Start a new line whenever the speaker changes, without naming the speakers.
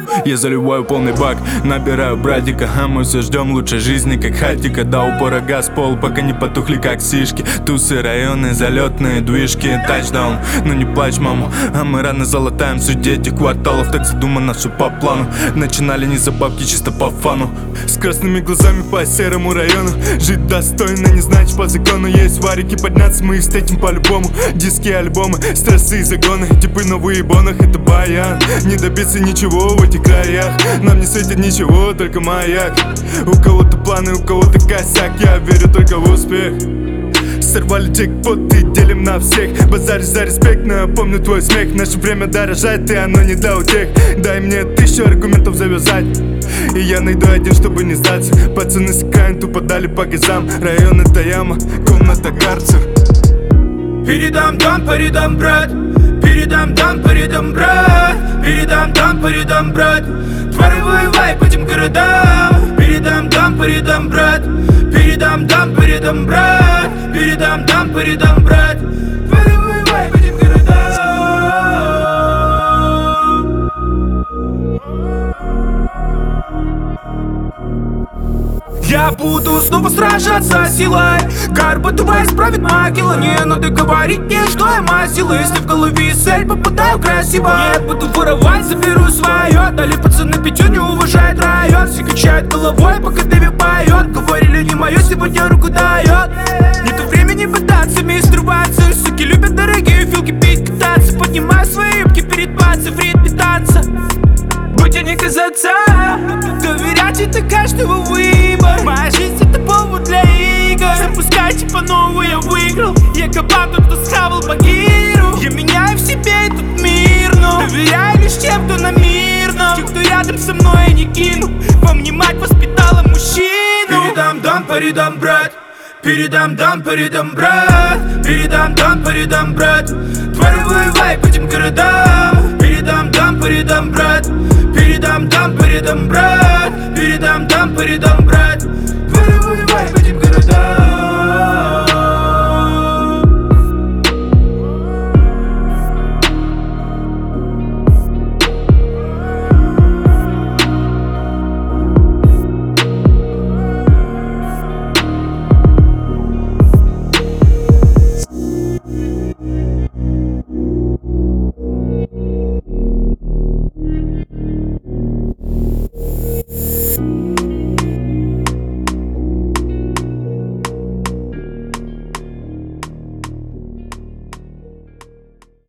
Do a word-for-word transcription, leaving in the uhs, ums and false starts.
Я заливаю полный бак, набираю братика, а мы все ждем лучшей жизни, как хатика. До упора газ пол, пока не потухли, как сишки. Тусы, районы, залетные движки, тачдаун. Ну не плачь, маму, а мы рано залатаем суть этих кварталов. Так задумано все по плану. Начинали не за бабки, чисто по фану. С красными глазами по серому району. Жить достойно, не значит по закону. Есть варики, подняться мы их встретим по-любому. Диски, альбомы, стрессы и загоны. Типы на выебонах, это баян. Не добиться ничего в этих краях. Нам не светит ничего, только маяк. У кого-то планы, у кого-то косяк. Я верю только в успех. Сорвали джекпоты, делим на всех. Базарь за респект, но я помню твой смех. Наше время дорожает, и оно не для утех. Дай мне тысячу аргументов завязать, и я найду один, чтобы не сдаться. Пацаны с экрана тупо дали по газам. Район это яма, комната карцер.
Передам дам, передам брат. Передам дам, передам брат. Передам дам, передам брат. Твари воевай по этим городам. Передам дам, передам брат. Передам дам, передам брат. Передам дам, передам брат. Твари воевай по этим городам. Я буду снова сражаться силой. Горбатова исправит могила. Не надо говорить мне, что я мазила. Если в голове цель, попадаю красиво. Нет, буду воровать, заберу свое. Дали пацаны пятю, не уважает район. Все качают головой, пока Дэви поет. Говорили не мое, сегодня руку дает. Нету времени пытаться мистер Ватсон. Суки любят дорогие филки пить, кататься. Поднимаю свои юбки перед бацей, в ритме танца. Будь я не казаться, доверять это каждого выбор. Моя жизнь это повод для игр. Запускайте по новой, я выиграл. Я кабан, тот, кто схавал Багиру. Я меняю в себе этот мир, но доверяю лишь тем, кто на мирном. Тех, кто рядом со мной, я не кину. Вам не мать воспитала мужчину. Передам дам, передам брат. Передам дам, передам брат. Передам дам, передам брат. Твари воевай по этим городам. Передам дам.